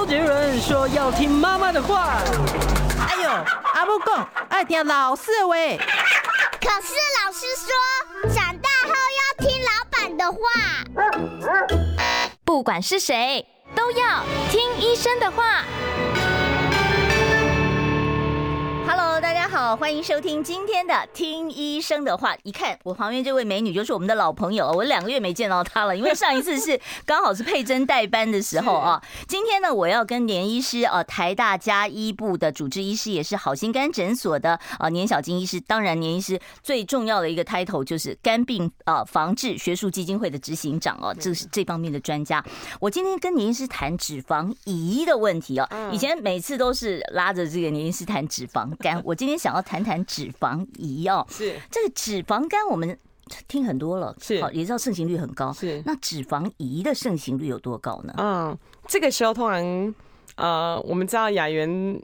杰伦说要听妈妈的话。 哎呦，阿母讲爱听老师的话。 可是老师说，长大后要听老板的话。 不管是谁，都要听医生的话。Hello， 大家好，欢迎收听今天的《听医生的话》。一看我旁边这位美女就是我们的老朋友，我2个月没见到她了，因为上一次是刚好是佩珍代班的时候啊。今天呢，我要跟年医师台大家医部的主治医师，也是好心肝诊所的年小金医师。当然，年医师最重要的一个 title 就是肝病防治学术基金会的执行长哦，这是这方面的专家。我今天跟年医师谈脂肪胰的问题哦，以前每次都是拉着这个年医师谈脂肪肝，我今天想要谈谈脂肪胰哦。 是这个脂肪肝我们听很多了， 是好也知道盛行率很高， 是那脂肪胰的盛行率有多高呢？ 这个时候通常我们知道雅媛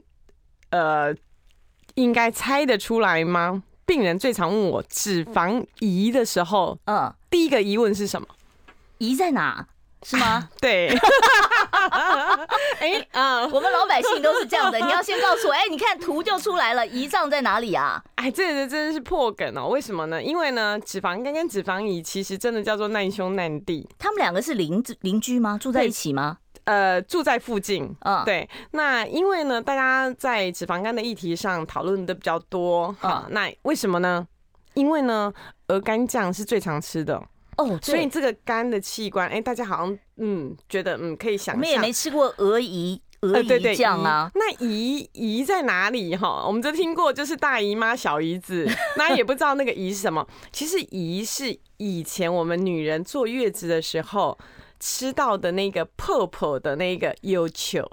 应该猜得出来吗？病人最常问我脂肪胰的时候，第一个疑问是什么？ 胰在哪？是吗？ 对， 我们老百姓都是这样的。你要先告诉我，你看图就出来了，胰脏在哪里啊？ 这个真的是破梗哦。为什么呢？因为呢，脂肪肝跟脂肪胰其实真的叫做难兄难弟。 他们2个是邻居吗？住在一起吗？ 住在附近。对。那因为呢，大家在脂肪肝的议题上讨论的比较多。那为什么呢？因为呢，鹅肝酱是最常吃的。所以这个肝的器官，大家好像觉得可以想象。 我们也没吃过鹅胰酱啊。 那胰在哪里哈？我们就听过就是大姨妈、小姨子，那也不知道那个胰是什么。其实胰是以前我们女人坐月子的时候吃到的那个泡泡的那个优球。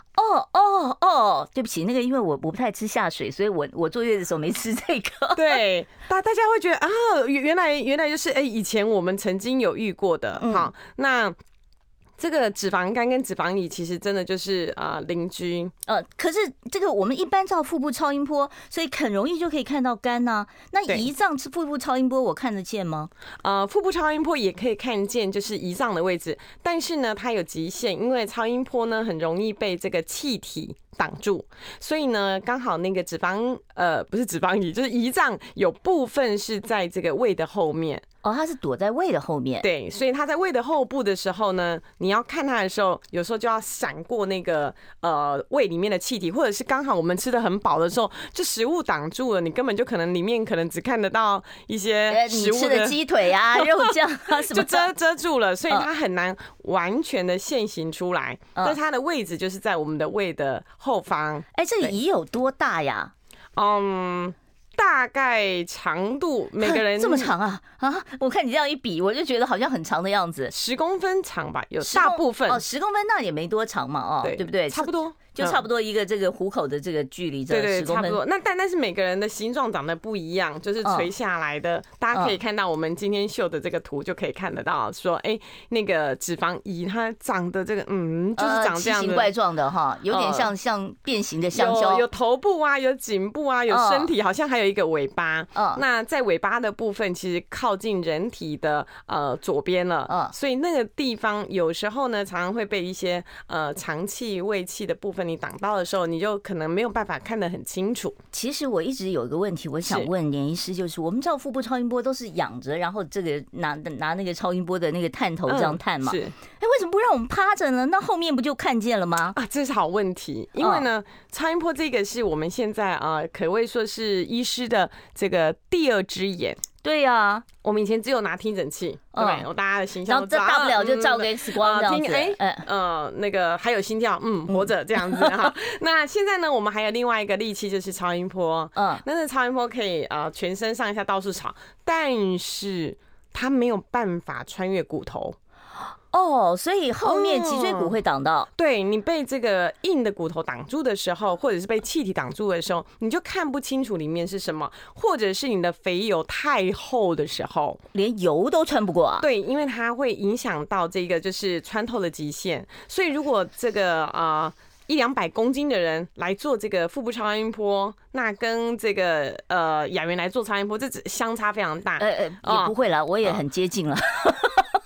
对不起，那个因为我不太吃下水，所以我坐月子的时候没吃这个。 对，大家会觉得原来就是以前我们曾经有遇过的。好，那这个脂肪肝跟脂肪胰其实真的就是邻居。 可是这个我们一般照腹部超音波，所以很容易就可以看到肝啊。那胰脏是腹部超音波，我看得见吗？ 腹部超音波也可以看见，就是胰脏的位置，但是呢，它有极限，因为超音波呢很容易被这个气体挡住，所以呢，刚好那个不是脂肪胰，就是胰脏有部分是在这个胃的后面。 它是躲在胃的后面。 对，所以它在胃的后部的时候呢，你要看它的时候，有时候就要闪过那个胃里面的气体，或者是刚好我们吃的很饱的时候，就食物挡住了，你根本就可能里面可能只看得到一些食物你吃的鸡腿啊、肉酱啊什么， 就遮住了，所以它很难完全的现形出来。但是它的位置就是在我们的胃的后方。 这个胰有多大呀？ 大概长度每个人这么长啊？我看你这样一比，我就觉得好像很长的样子。 10公分长吧，有大部分 10公分那也没多长嘛，对不对？ 差不多。 就差不多一个这个虎口的这个距离， 对， 10公分差不多。那但是每个人的形状长得不一样，就是垂下来的。大家可以看到我们今天秀的这个图，就可以看得到说，那个脂肪胰它长得这个，就是长这样的， 奇形怪状的哈，有点像变形的香蕉。 有头部啊，有颈部啊，有身体，好像还有一个尾巴。那在尾巴的部分，其实靠近人体的左边了。所以那个地方有时候呢，常常会被一些肠气、胃气的部分你挡到的时候，你就可能没有办法看得很清楚。 其实我一直有一个问题，我想问年医师，就是我们照腹部超音波都是仰着，然后这个拿那个超音波的那个探头这样探嘛？ 是。 为什么不让我们趴着呢？那后面不就看见了吗？ 这是好问题。因为呢，超音波这个是我们现在可谓说是医师的这个第2只眼。 对呀， 我们以前只有拿听诊器，对不对？我大家的形象都知道， 然后大不了就照个 X 光这样子， 那个还有心跳，活着这样子哈。那现在呢，我们还有另外一个利器，就是超音波。那个超音波可以全身上下到处扫，但是它没有办法穿越骨头。 所以后面脊椎骨会挡到。 对，你被这个硬的骨头挡住的时候，或者是被气体挡住的时候，你就看不清楚里面是什么，或者是你的肥油太厚的时候， 连油都穿不过啊。 对，因为它会影响到这个就是穿透的极限。所以如果这个100-200公斤的人来做这个腹部超音波，那跟这个雅媛来做超音波，这相差非常大。 也不会啦，我也很接近了。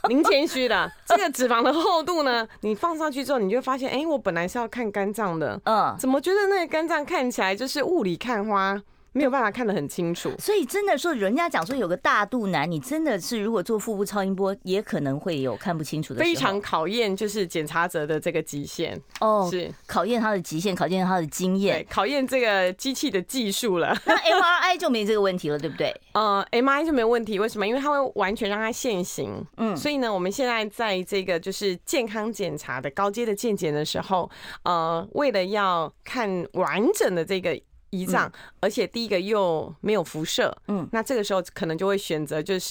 您谦虚的。这个脂肪的厚度呢，你放上去之后，你就会发现，我本来是要看肝脏的，怎么觉得那个肝脏看起来就是雾里看花？没有办法看得很清楚， 所以真的说，人家讲说有个大肚腩，你真的是如果做腹部超音波，也可能会有看不清楚的时候， 非常考验就是检查者的这个极限是考验他的极限，考验他的经验， 对，考验这个机器的技术了。 那 MRI 就没这个问题了，对不对 ？MRI 就没有问题，为什么？因为它会完全让它现形。所以呢，我们现在在这个就是健康检查的高阶的健检的时候，为了要看完整的这个胰脏，而且第一个又没有辐射，那这个时候可能就会选择就是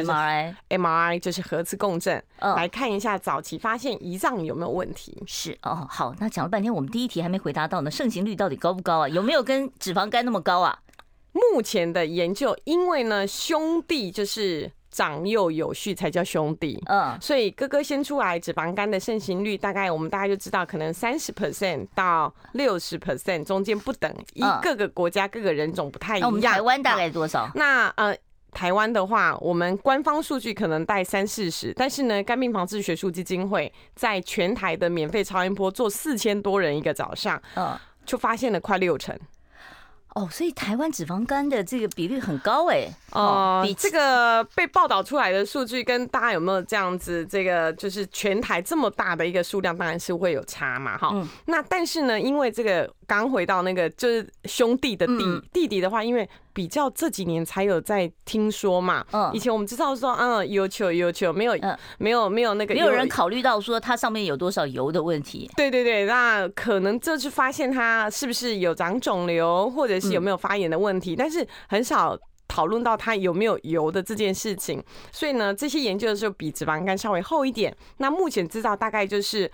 MRI 就是核磁共振，来看一下早期发现胰脏有没有问题。 是好，那讲了半天，我们第一题还没回答到呢，盛行率到底高不高啊？有没有跟脂肪肝那么高啊？ 目前的研究，因为呢兄弟就是长幼有序才叫兄弟，所以哥哥先出来，脂肪肝的盛行率我们大概就知道，可能30% 到60%中间不等，依各个国家各个人种不太一样。 那我们台湾大概多少？ 那台湾的话，我们官方数据可能带30-40%，但是呢，肝病防治学术基金会在全台的免费超音波做4000多人一个早上，就发现了快60%。 所以台湾脂肪肝的这个比率很高比这个被报道出来的数据跟大家有没有这样子，这个就是全台这么大的一个数量，当然是会有差嘛，那但是呢，因为这个刚回到那个就是兄弟的弟弟的话，因为比较这几年才有在听说嘛，以前我们知道说有球没有那个， 没有人考虑到说它上面有多少油的问题。 对，那可能这是发现它是不是有长肿瘤，或者是有没有发炎的问题，但是很少讨论到它有没有油的这件事情。所以呢，这些研究的时候比脂肪肝稍微厚一点。那目前知道大概就是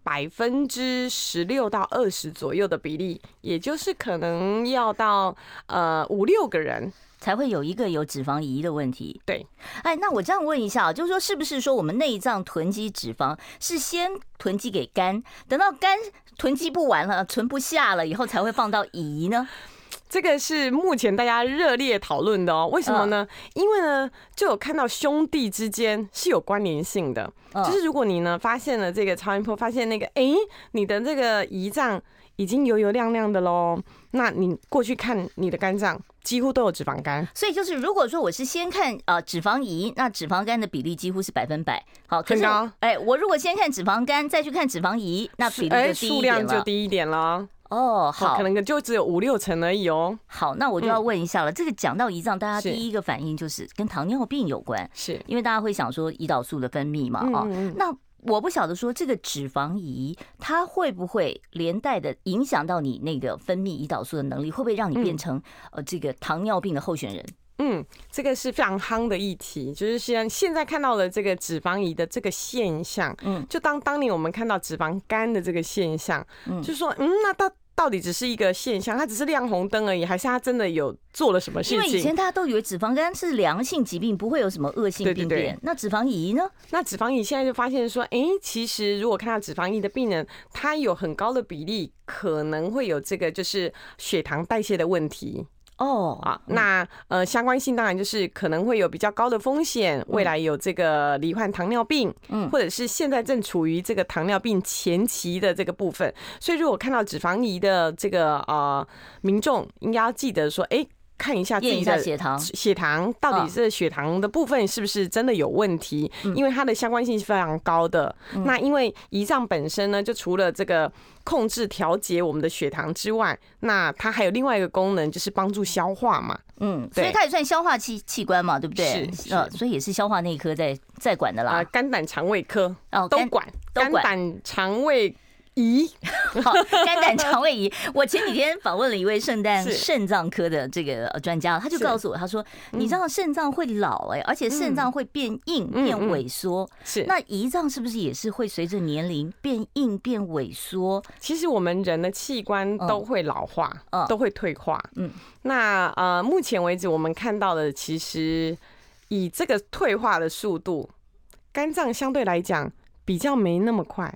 16%到20%左右的比例，也就是可能要到5-6个人才会有一个有脂肪胰的问题。 对， 那我这样问一下，就是说是不是说我们内脏囤积脂肪是先囤积给肝，等到肝囤积不完了，存不下了以后才会放到胰呢？ 这个是目前大家热烈讨论的为什么呢？因为呢，就有看到兄弟之间是有关联性的，就是如果你呢发现了这个超音波，发现那个你的这个胰脏已经油亮亮的咯，那你过去看你的肝脏几乎都有脂肪肝。 所以就是如果说我是先看脂肪胰，那脂肪肝的比例几乎是100%。好， 很高。 我如果先看脂肪肝，再去看脂肪胰，那比例就低一点了， 数量就低一点了。 好， 可能就只有5-6% 而已好，那我就要问一下了，这个讲到胰脏，大家第一个反应就是跟糖尿病有关， 是因为大家会想说胰岛素的分泌嘛，那我不晓得说这个脂肪胰它会不会连带的影响到你那个分泌胰岛素的能力，会不会让你变成这个糖尿病的候选人？ 这个是非常夯的议题，就是现在看到的这个脂肪胰的这个现象，就当年我们看到脂肪肝的这个现象，就说那它到底只是一个现象，它只是亮红灯而已，还是它真的有做了什么事情？ 因为以前大家都以为脂肪肝是良性疾病，不会有什么恶性病变。那脂肪胰呢？ 那脂肪胰现在就发现说，其实如果看到脂肪胰的病人，他有很高的比例可能会有这个就是血糖代谢的问题。那相关性当然就是可能会有比较高的风险，未来有这个罹患糖尿病，或者是现在正处于这个糖尿病前期的这个部分。所以如果看到脂肪胰的这个民众，应该要记得说，看一下自己的血糖到底是血糖的部分是不是真的有问题，因为它的相关性是非常高的。那因为胰脏本身呢，就除了这个控制调节我们的血糖之外，那它还有另外一个功能，就是帮助消化嘛。 所以它也算消化器官嘛，对不对？ 是所以也是消化内科在管的啦。 肝胆肠胃科都管，肝胆肠胃胰， 好，肝胆肠胃胰。我前几天访问了一位肾脏科的这个专家，他就告诉我，他说：“你知道肾脏会老而且肾脏会变硬、变萎缩。 是那胰脏是不是也是会随着年龄变硬、变萎缩？ 其实我们人的器官都会老化，都会退化。那目前为止我们看到的，其实以这个退化的速度，肝脏相对来讲比较没那么快。”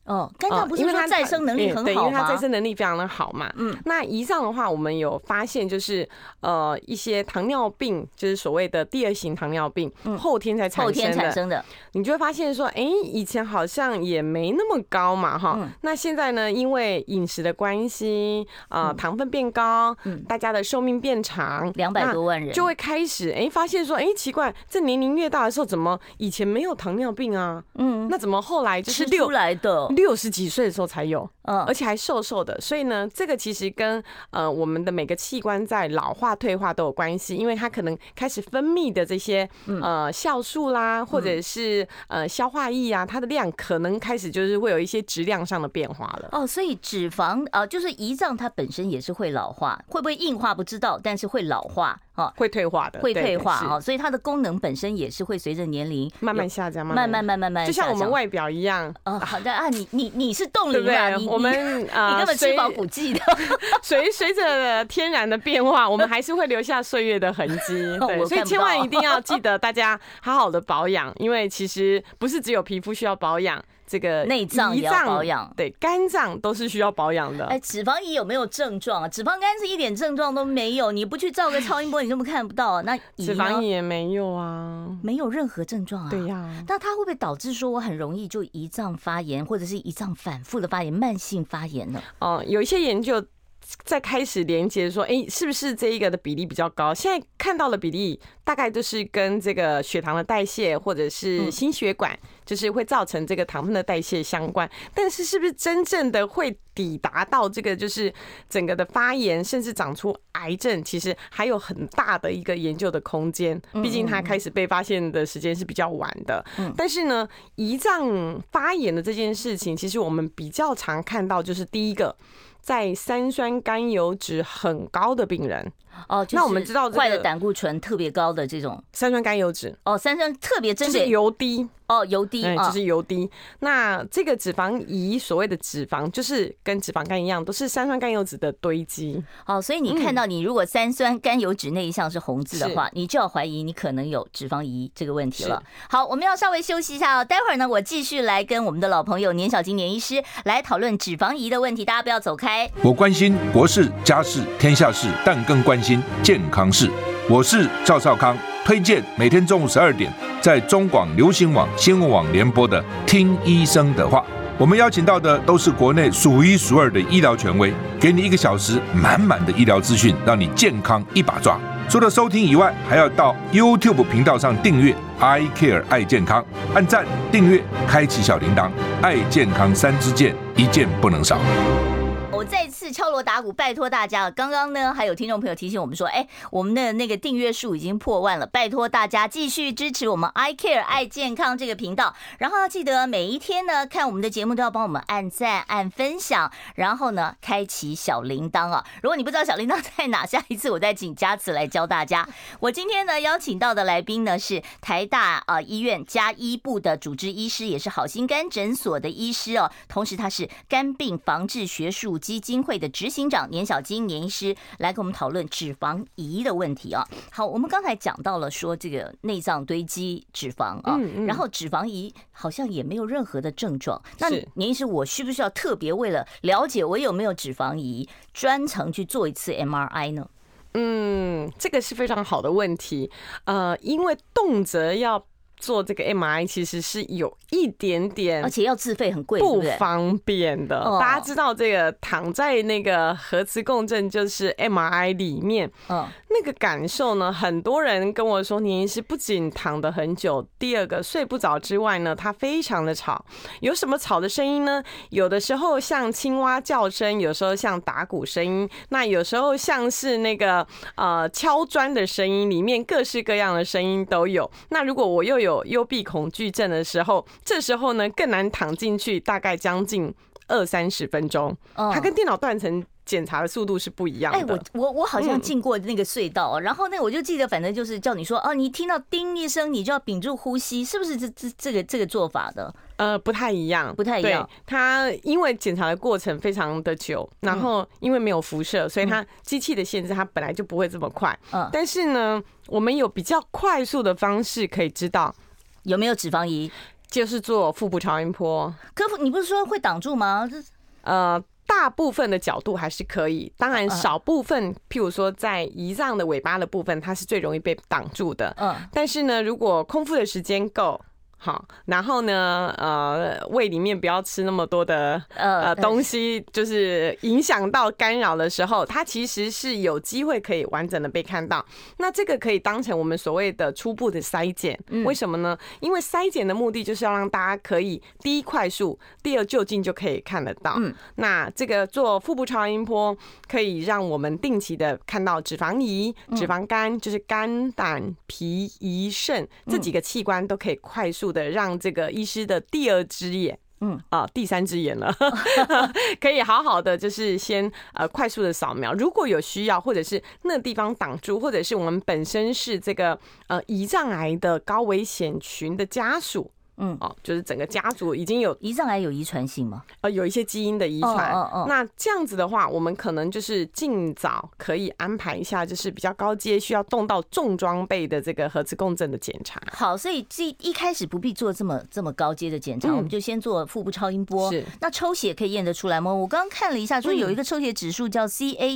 肝脏不是说再生能力很好吗？ 对，因为它再生能力非常的好嘛。那胰脏的话，我们有发现就是一些糖尿病，就是所谓的第2型糖尿病，后天才产生的，你就会发现说，以前好像也没那么高嘛，哈。那现在呢，因为饮食的关系，糖分变高，大家的寿命变长 ，200多万人就会开始发现说，奇怪，这年龄越大的时候，怎么以前没有糖尿病啊？那怎么后来就是吃出来的 60几岁的时候才有，而且还瘦瘦的。所以呢，这个其实跟我们的每个器官在老化退化都有关系，因为它可能开始分泌的这些酵素啦，或者是消化液啊，它的量可能开始就是会有一些质量上的变化了。 所以脂肪就是胰脏它本身也是会老化，会不会硬化不知道，但是会老化。 会退化的， 会退化所以它的功能本身也是会随着年龄慢慢下降， 慢慢， 就像我们外表一样。 好的你是冻龄啊， 我们你根本吃饱补剂的， 随着天然的变化，我们还是会留下岁月的痕迹。对，所以千万一定要记得大家好好的保养，因为其实不是只有皮肤需要保养。这个内脏也要保养， 对，肝脏都是需要保养的。 脂肪胰有没有症状啊？脂肪肝是一点症状都没有，你不去照个超音波，你根本看不到。那脂肪胰也没有啊， 没有任何症状啊。 对呀， 那它会不会导致说我很容易就胰脏发炎，或者是胰脏反复的发炎、慢性发炎呢？ 有一些研究在开始连接说，是不是这一个的比例比较高？现在看到的比例大概就是跟这个血糖的代谢或者是心血管，就是会造成这个糖分的代谢相关。但是是不是真正的会抵达到这个就是整个的发炎，甚至长出癌症，其实还有很大的一个研究的空间。毕竟它开始被发现的时间是比较晚的。但是呢，胰脏发炎的这件事情，其实我们比较常看到，就是第一个，在三酸甘油酯很高的病人。 那我们知道坏的胆固醇特别高的这种三酸甘油酯。 三酸特别针对就是油低。 油低就是油低。那这个脂肪胰，所谓的脂肪，就是跟脂肪肝一样，都是三酸甘油酯的堆积。 所以你看到你如果三酸甘油酯那一项是红字的话，你就要怀疑你可能有脂肪胰这个问题了。好，我们要稍微休息一下待会儿呢，我继续来跟我们的老朋友年小金年医师来讨论脂肪胰的问题，大家不要走开。 我关心国事、家事、天下事，但更关心健康事。我是赵少康，推荐每天中午12点在中广流行网、新闻网联播的《听医生的话》。我们邀请到的都是国内数一数二的医疗权威，给你1个小时满满的医疗资讯，让你健康一把抓。除了收听以外，还要到 YouTube 频道上订阅 I Care 爱健康，按赞、订阅、开启小铃铛，爱健康3支箭，一件不能少。 我再次敲锣打鼓，拜托大家了。刚刚呢，还有听众朋友提醒我们说，我们的那个订阅数已经破万了，拜托大家继续支持我们 I Care 爱健康这个频道。然后要记得每一天呢，看我们的节目都要帮我们按赞、按分享，然后呢，开启小铃铛啊。如果你不知道小铃铛在哪，下一次我再请佳慈来教大家。我今天呢邀请到的来宾呢是台大医院家医部的主治医师，也是好心肝诊所的医师哦，同时他是肝病防治学术基金会的执行长年小金年医师，来跟我们讨论脂肪胰的问题啊。好，我们刚才讲到了说这个内脏堆积脂肪啊，然后脂肪胰好像也没有任何的症状。那年医师，我需不需要特别为了了解我有没有脂肪胰，专程去做一次 MRI 呢？ 这个是非常好的问题。因为动辄要做这个 MRI 其实是有一点点， 而且要自费很贵， 不方便的。大家知道这个躺在那个核磁共振就是 MRI 里面，那个感受呢，很多人跟我说，年医师不仅躺得很久，第二个睡不着之外呢，它非常的吵。有什么吵的声音呢？有的时候像青蛙叫声，有时候像打鼓声音，那有时候像是那个敲砖的声音，里面各式各样的声音都有。那如果我又有幽闭恐惧症的时候，这时候呢更难躺进去，大概将近20-30分钟。它跟电脑断层检查的速度是不一样的。 我好像进过那个隧道，然后呢我就记得，反正就是叫你说你听到叮一声，你就要屏住呼吸，是不是这个做法的？ 不太一样， 不太一样。 它因为检查的过程非常的久，然后因为没有辐射，所以它机器的限制，它本来就不会这么快。但是呢，我们有比较快速的方式可以知道有没有脂肪胰。 就是做腹部超音波。 可你不是说会挡住吗？ 大部分的角度还是可以，当然少部分，譬如说在胰脏的尾巴的部分，它是最容易被挡住的。但是呢，如果空腹的时间够。好，然后呢，胃里面不要吃那么多的东西，就是影响到干扰的时候，它其实是有机会可以完整的被看到。那这个可以当成我们所谓的初步的筛检，为什么呢？因为筛检的目的就是要让大家可以第一快速，第二就近就可以看得到。那这个做腹部超音波可以让我们定期的看到脂肪胰、脂肪肝，就是肝、胆、脾、胰、肾这几个器官都可以快速的让这个医师的第二只眼，第三只眼了，可以好好的就是先快速的扫描，如果有需要，或者是那个地方挡住，或者是我们本身是这个胰脏癌的高危险群的家属。就是整个家族已经有胰脏癌有遗传性吗？ 有一些基因的遗传。那这样子的话，我们可能就是尽早可以安排一下，就是比较高阶需要动到重装备的这个核磁共振的检查。 好，所以一开始不必做这么高阶的检查，我们就先做腹部超音波。是，那抽血可以验得出来吗？我刚刚看了一下，说有一个抽血指数叫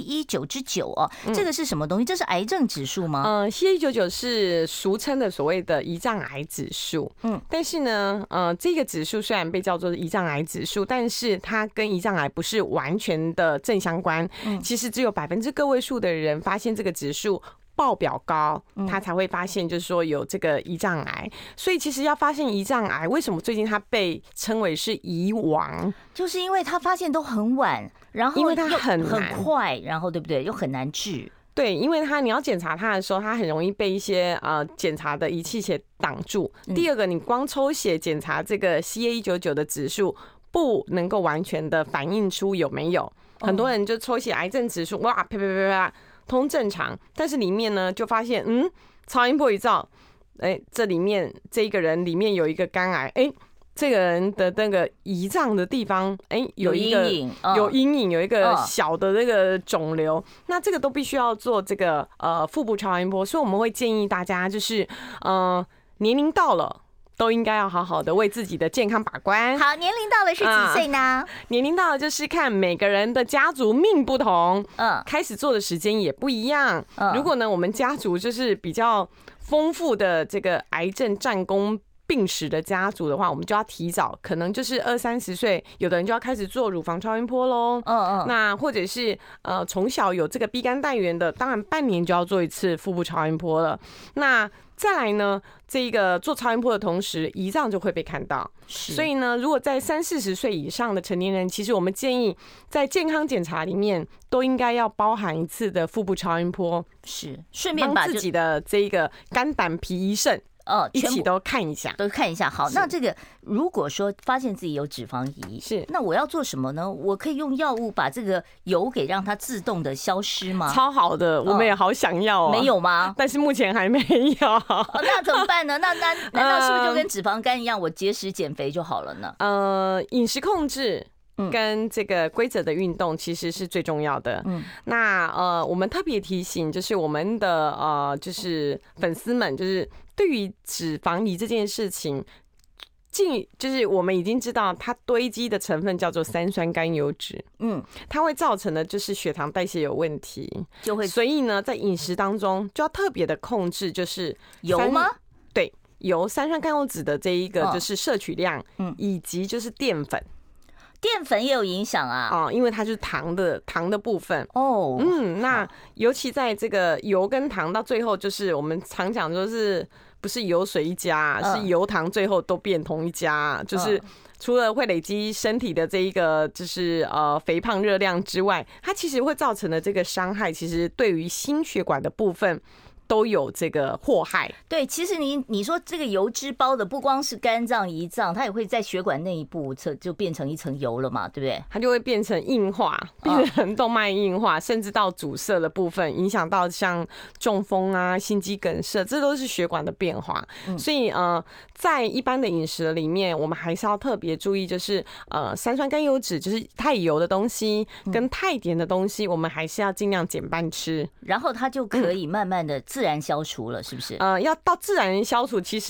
CA199 哦，这个是什么东西？这是癌症指数吗 ？CA199 是俗称的所谓的胰脏癌指数。但是呢。这个指数虽然被叫做胰脏癌指数，但是它跟胰脏癌不是完全的正相关。其实只有%个位数的人发现这个指数爆表高，他才会发现就是说有这个胰脏癌。所以其实要发现胰脏癌，为什么最近它被称为是胰王？ 就是因为它发现都很晚，然后因为它很快，然后对不对？又很难治。 对，因为你要检查它的时候，它很容易被一些检查的仪器给挡住。第二个，你光抽血检查这个 CA199 的指数，不能够完全的反映出有没有。很多人就抽血癌症指数，哇，啪啪啪啪，通正常，但是里面呢就发现，超音波一照，这里面这一个人里面有一个肝癌，这个人的那个胰脏的地方，有一个有阴影，有一个小的那个肿瘤，那这个都必须要做这个腹部超音波，所以我们会建议大家就是年龄到了。都应该要好好的为自己的健康把关。 好，年龄到了是几岁呢？ 年龄到了就是看每个人的家族命不同，开始做的时间也不一样。如果呢，我们家族就是比较丰富的这个癌症战功病史的家族的话，我们就要提早，可能就是20-30岁，有的人就要开始做乳房超音波喽。那或者是从小有这个 B 肝带源的，当然半年就要做一次腹部超音波了。那再来呢，这个做超音波的同时，胰脏就会被看到。所以呢，如果在30-40岁以上的成年人，其实我们建议在健康检查里面都应该要包含一次的腹部超音波， 是顺便把自己的这个肝胆脾胰肾。一起都看一下， 都看一下。好，那这个如果说发现自己有脂肪胰， 是那我要做什么呢？我可以用药物把这个油给让它自动的消失吗？ 超好的，我们也好想要没有吗？ 但是目前还没有。 那怎么办呢？那难道是不是就跟脂肪肝一样，我节食减肥就好了呢？ 饮食控制。跟这个规则的运动其实是最重要的。那我们特别提醒，就是我们的就是粉丝们，就是对于脂肪胰这件事情，就是我们已经知道它堆积的成分叫做3酸甘油脂，它会造成的就是血糖代谢有问题，所以呢，在饮食当中就要特别的控制，就是油吗？ 对，油3酸甘油脂的这一个就是摄取量，以及就是淀粉。 淀粉也有影响啊， 因为它就是糖的部分哦。 那尤其在这个油跟糖到最后，就是我们常讲就是不是油水一家，是油糖最后都变同一家，就是除了会累积身体的这一个就是肥胖热量之外，它其实会造成的这个伤害，其实对于心血管的部分。都有这个祸害。 对，其实你说这个油脂包的不光是肝脏、胰脏，它也会在血管内部就变成一层油了嘛，对不对？ 它就会变成硬化，变成动脉硬化，甚至到阻塞的部分，影响到像中风啊、心肌梗塞，这都是血管的变化。所以在一般的饮食里面，我们还是要特别注意，就是3酸甘油脂，就是太油的东西跟太甜的东西，我们还是要尽量减半吃， 然后它就可以慢慢的自然消除了，是不是？ 要到自然消除，其实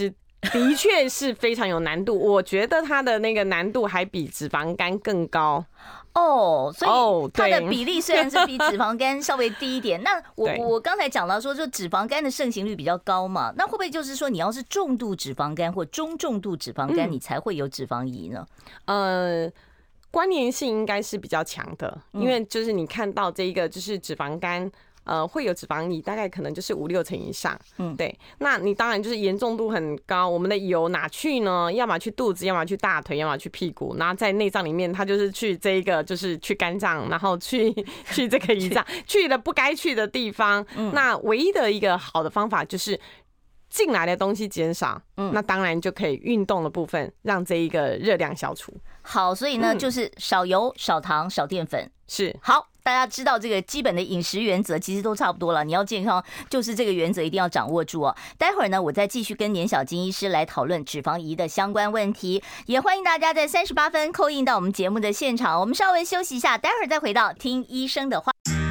的确是非常有难度，我觉得它的那个难度还比脂肪肝更高。 所以它的比例虽然是比脂肪肝稍微低一点，那我刚才讲到说，就脂肪肝的盛行率比较高嘛，那会不会就是说，你要是重度脂肪肝或中重度脂肪肝，你才会有脂肪胰呢？ 关联性应该是比较强的，因为就是你看到这一个就是脂肪肝。会有脂肪胰，大概可能就是5-6成以上。对。那你当然就是严重度很高，我们的油哪去呢？要么去肚子，要么去大腿，要么去屁股，然后在内脏里面，它就是去这一个，就是去肝脏，然后去这个胰脏，去了不该去的地方。那唯一的一个好的方法就是进来的东西减少，那当然就可以运动的部分让这一个热量消除。 好，所以呢，就是少油、少糖、少淀粉。 是。 好，大家知道这个基本的饮食原则其实都差不多了，你要健康就是这个原则一定要掌握住哦。待会儿呢，我再继续跟年小金医师来讨论脂肪胰的相关问题，也欢迎大家在38分call in到我们节目的现场。我们稍微休息一下，待会儿再回到听医生的话。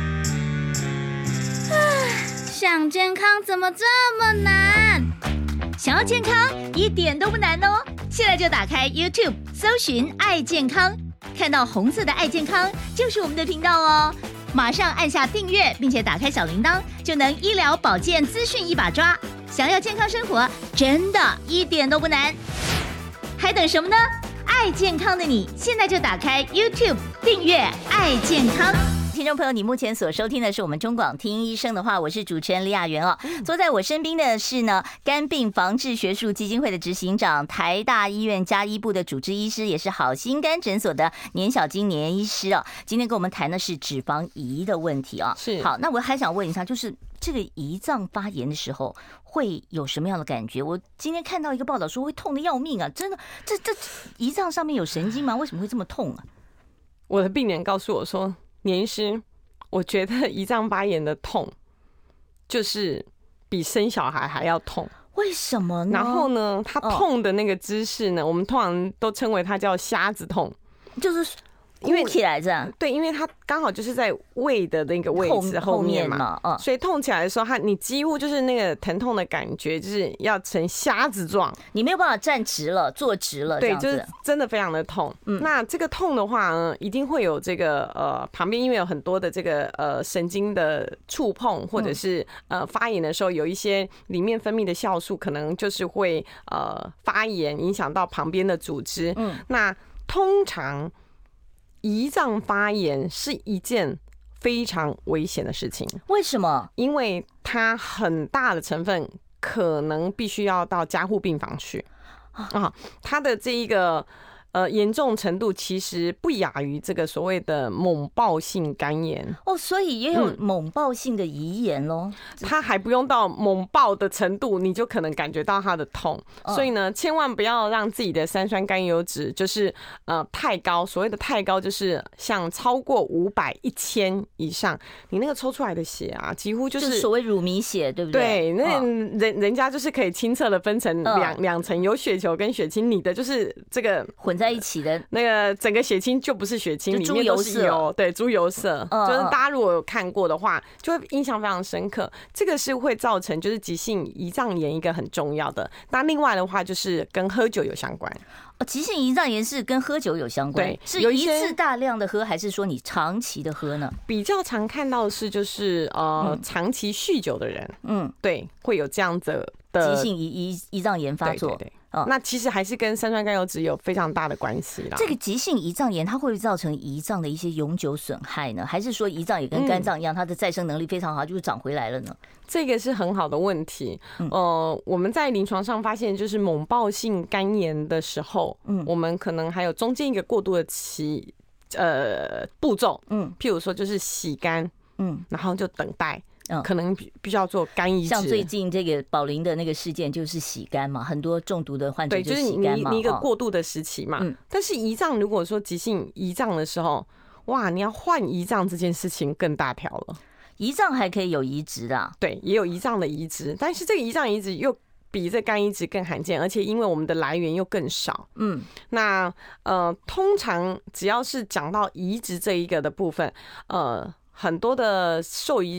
想健康怎么这么难？ 想要健康一点都不难哦！现在就打开 YouTube 搜寻爱健康，看到红色的爱健康就是我们的频道哦。马上按下订阅，并且打开小铃铛，就能医疗保健资讯一把抓。想要健康生活，真的一点都不难，还等什么呢？爱健康的你，现在就打开 YouTube 订阅爱健康。 听众朋友，你目前所收听的是我们中广听医生的话，我是主持人李雅媛哦。坐在我身边的是呢，肝病防治学术基金会的执行长，台大医院家医部的主治医师，也是好心肝诊所的年小金年医师哦。今天跟我们谈的是脂肪胰的问题啊。 是。好， 那我还想问一下，就是这个胰脏发炎的时候会有什么样的感觉？我今天看到一个报道说会痛得要命啊，真的，这胰脏上面有神经吗？为什么会这么痛啊？ 我的病人告诉我说，年医师，我觉得胰脏发炎的痛就是比生小孩还要痛。 为什么呢？ 然后呢，他痛的那个姿势呢，我们通常都称为它叫瞎子痛， 就是鼓起来这样。 对，因为它刚好就是在胃的那个位置后面嘛，所以痛起来的时候，你几乎就是那个疼痛的感觉，就是要呈瞎子状， 你没有办法站直了、坐直了， 对，就是真的非常的痛。那这个痛的话呢，一定会有这个旁边因为有很多的这个神经的触碰，或者是发炎的时候，有一些里面分泌的酵素可能就是会发炎，影响到旁边的组织。那通常胰脏发炎是一件非常危险的事情。 为什么？ 因为它很大的成分可能必须要到加护病房去啊，它的这一个严重程度其实不亚于这个所谓的猛暴性肝炎哦，所以也有猛暴性的胰炎咯。 它还不用到猛暴的程度，你就可能感觉到它的痛。所以呢，千万不要让自己的三酸甘油酯就是太高。所谓的太高，就是像超过500、1000以上，你那个抽出来的血啊，几乎就是所谓乳糜血，对不对？ 对，那人家就是可以清澈的分成两层，有血球跟血清，你的就是这个混在一起的那个整个血清就不是血清，里面都是油，对，猪油色，就是大家如果有看过的话，就会印象非常深刻。这个是会造成就是急性胰脏炎一个很重要的。那另外的话就是跟喝酒有相关。 急性胰脏炎是跟喝酒有相关，对，是一次大量的喝，还是说你长期的喝呢？ 比较常看到的是就是长期酗酒的人，对，会有这样子的急性胰脏炎发作。 对。那其实还是跟三酸甘油酯有非常大的关系啦。 这个急性胰脏炎它会不会造成胰脏的一些永久损害呢？还是说胰脏也跟肝脏一样，它的再生能力非常好，就是长回来了呢？ 这个是很好的问题。我们在临床上发现，就是猛暴性肝炎的时候，我们可能还有中间一个过渡的步骤，譬如说就是洗肝，然后就等待。可能必须要做肝移植， 像最近这个宝林的那个事件就是洗肝嘛，很多中毒的患者就是洗肝嘛， 你一个过渡的时期嘛。但是胰脏如果说急性胰脏的时候，哇，你要换胰脏这件事情更大条了。 胰脏还可以有移植的， 对，也有胰脏的移植，但是这个胰脏移植又比这肝移植更罕见，而且因为我们的来源又更少。那通常只要是讲到移植这一个的部分，很多的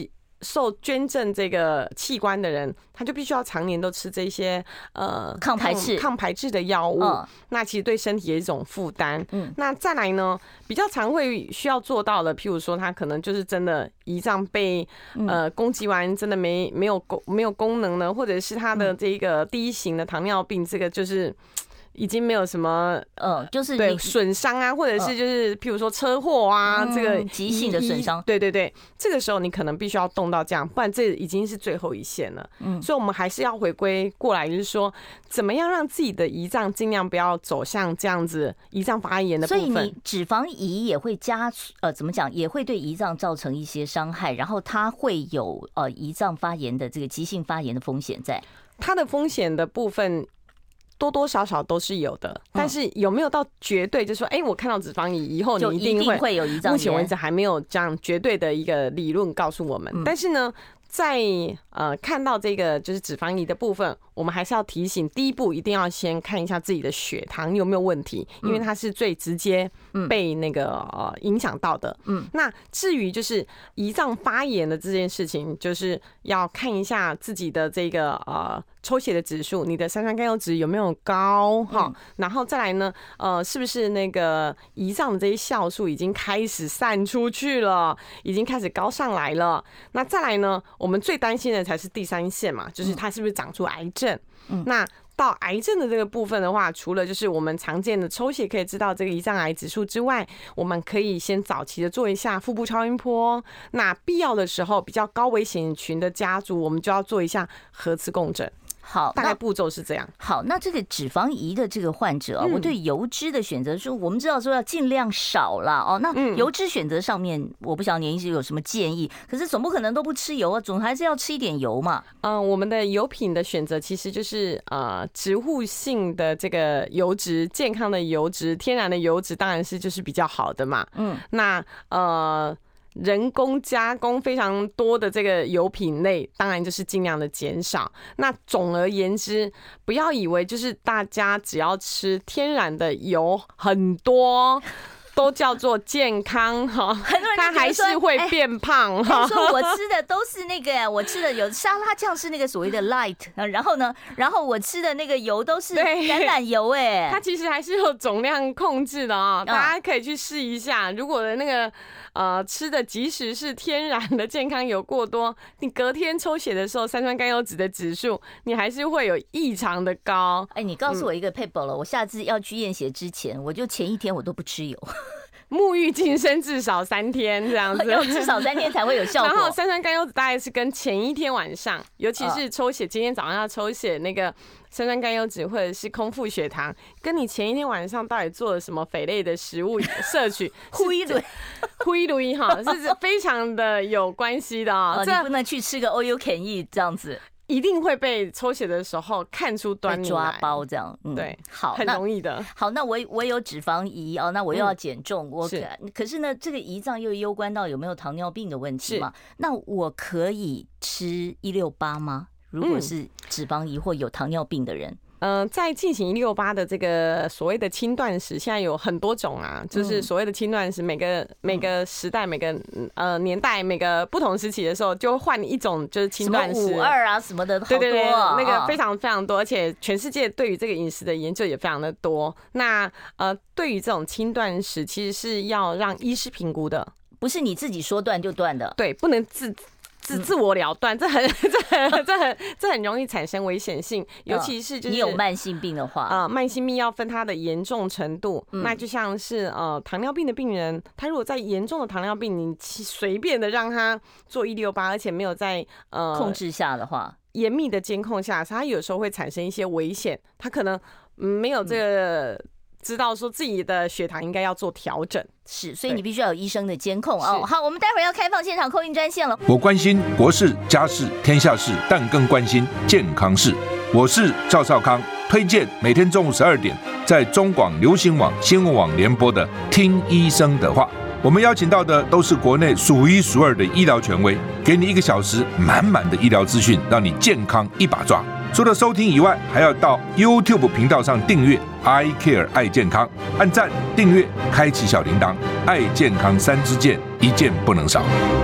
受捐赠这个器官的人，他就必须要常年都吃这些抗排斥的药物， 那其实对身体也是一种负担。那再来呢，比较常会需要做到的，譬如说他可能就是真的胰脏被攻击完，真的没有功能了，或者是他的这个第一型的糖尿病，这个就是已经没有什么就是对损伤啊，或者是就是譬如说车祸啊，这个急性的损伤， 对，这个时候你可能必须要动到这样，不然这已经是最后一线了。所以我们还是要回归过来，就是说怎么样让自己的胰脏尽量不要走向这样子胰脏发炎的部分。 所以你脂肪胰也会怎么讲，也会对胰脏造成一些伤害，然后它会有胰脏发炎的这个急性发炎的风险在。 它的风险的部分多多少少都是有的，但是有没有到绝对就是说，我看到脂肪胰以后你一定会有胰脏炎？ 目前为止还没有这样绝对的一个理论告诉我们。但是呢，在看到这个就是脂肪胰的部分，我们还是要提醒，第一步一定要先看一下自己的血糖有没有问题，因为它是最直接被那个影响到的。那至于就是胰脏发炎的这件事情，就是要看一下自己的这个抽血的指数，你的三酸甘油酯有没有高哈？然后再来呢，是不是那个胰脏的这些酵素已经开始散出去了，已经开始高上来了？那再来呢，我们最担心的才是第三线嘛，就是它是不是长出癌症？那到癌症的这个部分的话，除了就是我们常见的抽血可以知道这个胰脏癌指数之外，我们可以先早期的做一下腹部超音波。那必要的时候，比较高危险群的家族，我们就要做一下核磁共振。 好， 大概步骤是这样。 好，那这个脂肪胰的这个患者啊，我对油脂的选择说，我们知道说要尽量少啦哦。那油脂选择上面，我不晓得年医师有什么建议，可是总不可能都不吃油啊，总还是要吃一点油嘛。 我们的油品的选择其实就是植物性的这个油脂，健康的油脂，天然的油脂当然是就是比较好的嘛。那人工加工非常多的这个油品类，当然就是尽量的减少。那总而言之，不要以为就是大家只要吃天然的油很多都叫做健康哈，它还是会变胖哈。 说我吃的都是那个，我吃的有沙拉酱是那个所谓的 light， 然后呢，我吃的那个油都是橄榄油哎， 它其实还是有总量控制的啊，大家可以去试一下。如果的那个吃的即使是天然的健康油过多，你隔天抽血的时候，三酸甘油酯的指数你还是会有异常的高。 你告诉我一个撇步了，我下次要去验血之前，我就前一天我都不吃油。 沐浴净身至少3天这样子， 至少3天才会有效果。 然后三酸甘油酯大概是跟前一天晚上，尤其是抽血，今天早上要抽血那个三酸甘油酯或者是空腹血糖，跟你前一天晚上到底做了什么肥类的食物摄取， 呼一轮哈，这是非常的有关系的啊。 你不能去吃个 all you can eat 这样子。 一定会被抽血的时候看出端倪来， 抓包这样， 对， 好， 很容易的。 好，那我有脂肪胰哦，那我又要减重，可是呢，这个胰脏又攸关到有没有糖尿病的问题嘛？那我可以吃168吗？如果是脂肪胰或有糖尿病的人？ 在进行168的这个所谓的轻断食，现在有很多种啊，就是所谓的轻断食，每个时代、每个年代、每个不同时期的时候，就会换一种就是轻断食， 什么52啊什么的，好多， 对，那个非常非常多，而且全世界对于这个饮食的研究也非常的多。那对于这种轻断食，其实是要让医师评估的， 不是你自己说断就断的， 对，不能自我了断，这很容易产生危险性，尤其是就是你有慢性病的话， 慢性病要分它的严重程度，那就像是糖尿病的病人，他如果在严重的糖尿病，你随便的让他做168，而且没有在控制下的话， 严密的监控下，他有时候会产生一些危险，他可能没有这个知道说自己的血糖应该要做调整。 是，所以你必须要有医生的监控哦。好，我们待会儿要开放现场扣印专线了。 我关心国事、家事、天下事，但更关心健康事。我是赵少康，推荐每天中午12点在中广流行网、新闻网联播的《听医生的话》。我们邀请到的都是国内数一数二的医疗权威，给你1个小时满满的医疗资讯，让你健康一把抓。除了收听以外，还要到 YouTube 频道上订阅 I Care 爱健康，按赞、订阅、开启小铃铛，爱健康3支箭，一件不能少。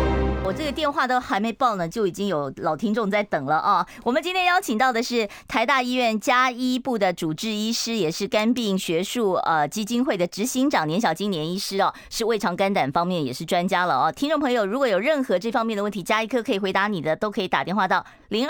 我这个电话都还没报呢，就已经有老听众在等了啊。我们今天邀请到的是台大医院家医部的主治医师，也是肝病学术基金会的执行长年小金年医师哦，是胃肠肝胆方面也是专家了哦。听众朋友如果有任何这方面的问题，家医科可以回答你的，都可以打电话到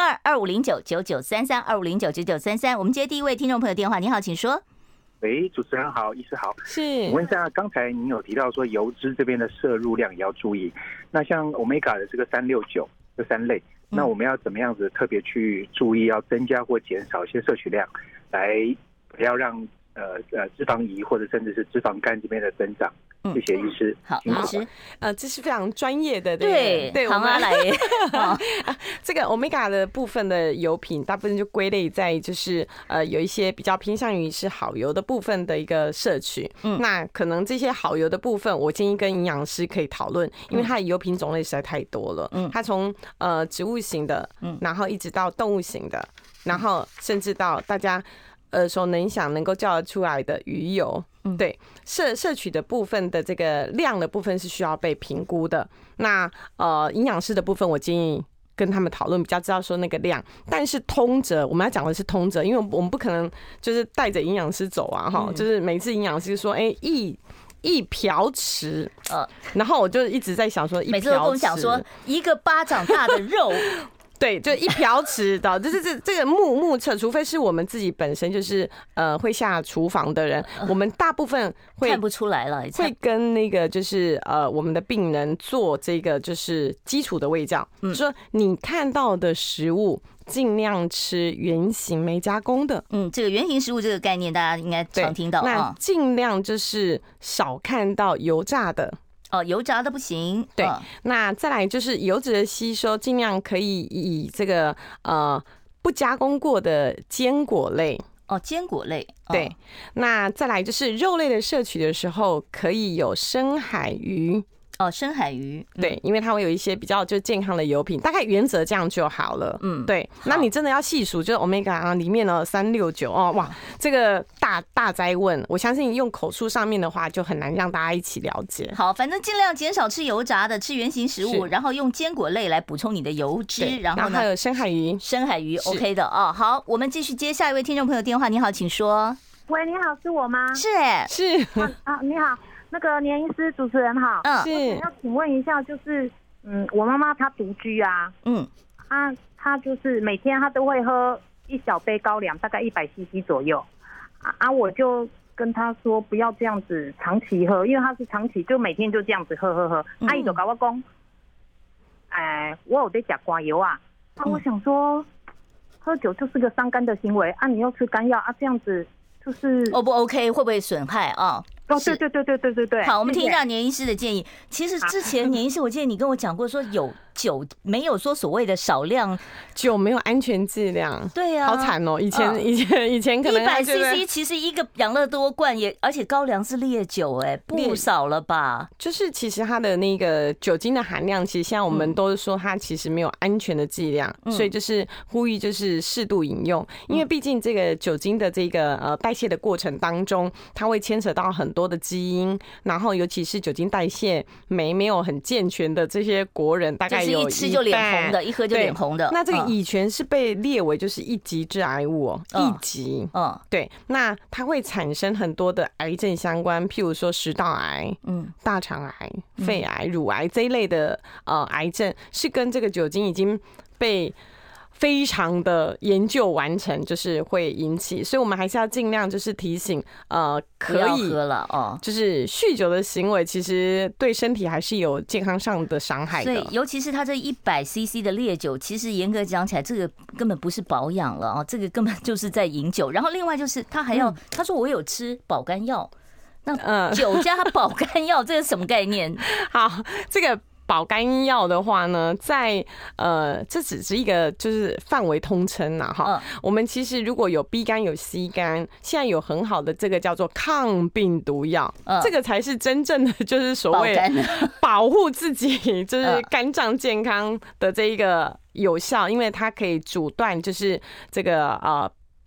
02-2509-9933，2509-9933。我们接第一位听众朋友电话，你好，请说。 喂，主持人好，医师好。 是， 我问一下，刚才您有提到说油脂这边的摄入量也要注意。那像 Omega 的这个369这3类，那我们要怎么样子特别去注意，要增加或减少一些摄取量，来不要让脂肪胰或者甚至是脂肪肝这边的增长。谢谢医师。 好，医师， 这是非常专业的， 对，行啊，来， 这个 Omega 的部分的油品，大部分就归类在就是有一些比较偏向于是好油的部分的一个摄取。那可能这些好油的部分，我建议跟营养师可以讨论，因为它的油品种类实在太多了。它从植物型的，然后一直到动物型的，然后甚至到大家耳熟能详能够叫得出来的鱼油。对，摄取的部分的这个量的部分是需要被评估的。那营养师的部分，我建议跟他们讨论，比较知道说那个量。但是通则，我们要讲的是通则，因为我们不可能就是带着营养师走啊，哈，就是每次营养师说，一瓢匙，然后我就一直在想说， 每次都跟我讲说一个巴掌大的肉。 对，就一瓢匙的，就是这个目测，除非是我们自己本身就是会下厨房的人，我们大部分会看不出来了， 会跟那个就是我们的病人做这个就是基础的卫教，说你看到的食物尽量吃原型没加工的。 这个原型食物这个概念大家应该常听到。 那尽量就是少看到油炸的。 油炸的不行。 对，那再来就是油脂的吸收，尽量可以以这个不加工过的坚果类。 坚果类。 对，那再来就是肉类的摄取的时候，可以有深海鱼。 深海鱼。 对，因为它会有一些比较就健康的油品，大概原则这样就好了。对。那你真的要细数，就是 Omega 里面呢369哇，这个大哉问，我相信用口述上面的话，就很难让大家一起了解。 好，反正尽量减少吃油炸的，吃原型食物，然后用坚果类来补充你的油脂，然后呢， 还有深海鱼 ，OK 的哦。好，我们继续接下一位听众朋友电话，你好，请说。 喂，你好，是我吗？ 是你好。那个年医师主持人好，我要请问一下，就是我妈妈她独居啊，她就是每天她都会喝1小杯高粱，大概100cc 左右，我就跟她说不要这样子长期喝，因为她是长期就每天就这样子喝，阿姨就跟我说，我有在吃肝油啊，我想说喝酒就是个伤肝的行为你又吃肝药这样子就是不 OK， 会不会损害啊？ 对。 好，我们听一下年医师的建议。其实之前年医师，我记得你跟我讲过，说有酒没有说所谓的少量酒没有安全剂量。 对啊， 好惨哦！以前可能 100cc 其实一个养乐多罐而且高粱是烈酒不少了吧？ 就是其实它的那个酒精的含量，其实现在我们都说它其实没有安全的剂量，所以就是呼吁就是适度饮用，因为毕竟这个酒精的这个代谢的过程当中，它会牵扯到很多的基因，然后尤其是酒精代谢没有很健全的这些国人，大概有一吃就脸红的，一喝就脸红的。 那这个乙醛是被列为就是1级致癌物1级。对，那它会产生很多的癌症相关，譬如说食道癌、大肠癌、肺癌、乳癌这一类的癌症，是跟这个酒精已经被非常的研究完成，就是会引起，所以我们还是要尽量就是提醒，可以喝了就是酗酒的行为其实对身体还是有健康上的伤害的。 所以尤其是他这100cc 的烈酒，其实严格讲起来，这个根本不是保养了这个根本就是在饮酒。然后另外就是他还要，他说我有吃保肝药，那酒加保肝药，这是什么概念？ 好，这个保肝药的话呢，在这只是一个就是范围通称啦哈。我们其实如果有 B 肝有 C 肝，现在有很好的这个叫做抗病毒药，这个才是真正的就是所谓保护自己就是肝脏健康的这一个有效，因为它可以阻断就是这个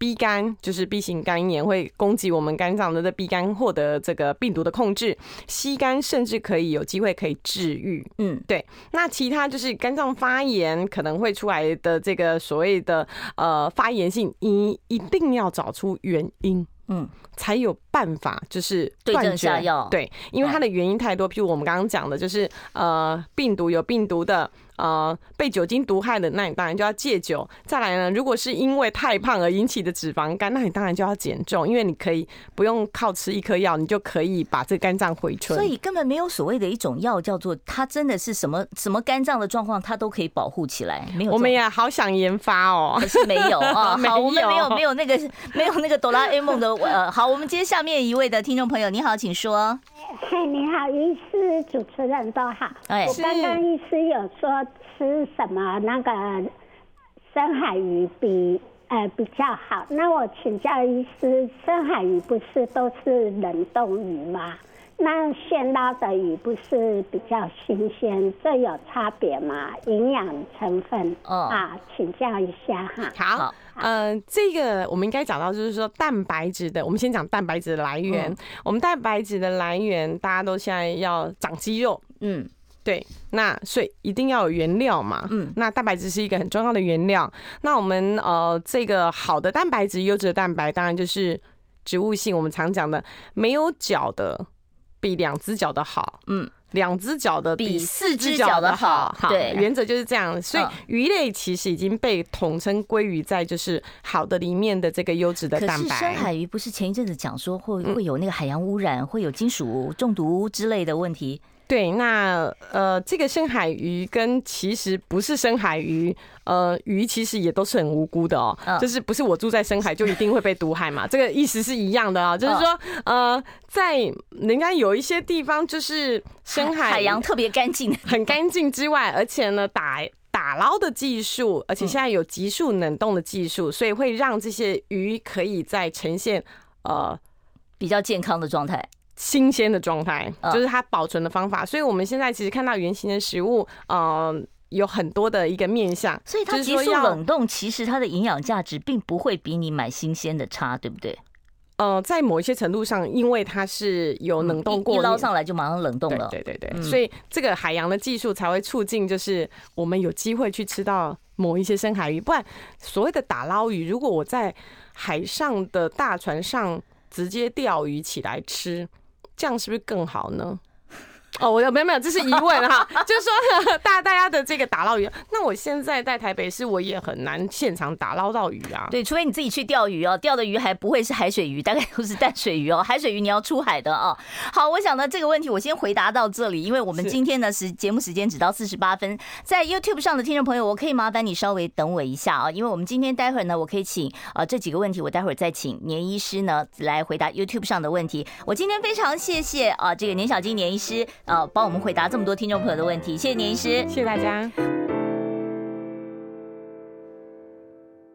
B 肝，就是 B 型肝炎会攻击我们肝脏的 B 肝获得这个病毒的控制，C 肝甚至可以有机会可以治愈。对。那其他就是肝脏发炎可能会出来的这个所谓的发炎性，你一定要找出原因。才有办法就是对症下药。 对，因为它的原因太多，譬如我们刚刚讲的，就是病毒有病毒的，被酒精毒害的，那你当然就要戒酒。再来呢，如果是因为太胖而引起的脂肪肝，那你当然就要减重，因为你可以不用靠吃一颗药，你就可以把这肝脏回春。 所以根本没有所谓的一种药叫做它真的是什么肝脏的状况，它都可以保护起来。没有， 我们也好想研发哦， 可是没有啊。好，我们没有那个哆啦 A 梦的好，我们接下面一位的听众朋友，你好，请说。 你好，医师主持人都好。我刚刚医师有说吃什么那个深海鱼比较好，那我请教医师，深海鱼不是都是冷冻鱼吗？那现捞的鱼不是比较新鲜，这有差别吗？营养成分请教一下哈。 好。这个我们应该讲到，就是说蛋白质的，我们先讲蛋白质的来源。我们蛋白质的来源，大家都现在要长肌肉，对，那所以一定要有原料嘛，那蛋白质是一个很重要的原料。那我们这个好的蛋白质，优质的蛋白，当然就是植物性，我们常讲的没有脚的比2只脚的好，2只脚的比4只脚的好，对，原则就是这样。所以鱼类其实已经被统称归于在就是好的里面的这个优质的蛋白。 可是深海鱼不是前一阵子讲说会有那个海洋污染，会有金属中毒之类的问题？ 对，那这个深海鱼跟其实不是深海鱼，鱼其实也都是很无辜的哦，就是不是我住在深海就一定会被毒害嘛，这个意思是一样的啊，就是说在人家有一些地方就是深海洋特别干净， 很干净之外，而且呢打捞的技术，而且现在有急速冷冻的技术，所以会让这些鱼可以在呈现比较健康的状态。 新鲜的状态，就是它保存的方法。所以我们现在其实看到原型的食物，有很多的一个面向。 所以它急速冷冻，其实它的营养价值并不会比你买新鲜的差，对不对？ 在某一些程度上，因为它是有冷冻过， 一捞上来就马上冷冻了。 对，所以这个海洋的技术才会促进，就是我们有机会去吃到某一些深海鱼。不然，所谓的打捞鱼，如果我在海上的大船上直接钓鱼起来吃，这样是不是更好呢？我没有，这是疑问哈，就是说大家的这个打捞鱼，那我现在在台北市，我也很难现场打捞到鱼啊。 对，除非你自己去钓鱼哦，钓的鱼还不会是海水鱼，大概都是淡水鱼哦。海水鱼你要出海的哦。好，我想呢这个问题我先回答到这里，因为我们今天呢节目时间只到48分，在 YouTube 上的听众朋友，我可以麻烦你稍微等我一下啊，因为我们今天待会儿呢，我可以请这几个问题，我待会儿再请年医师呢来回答 YouTube 上的问题。我今天非常谢谢这个年小金年医师帮我们回答这么多听众朋友的问题，谢谢年医师， 谢谢大家。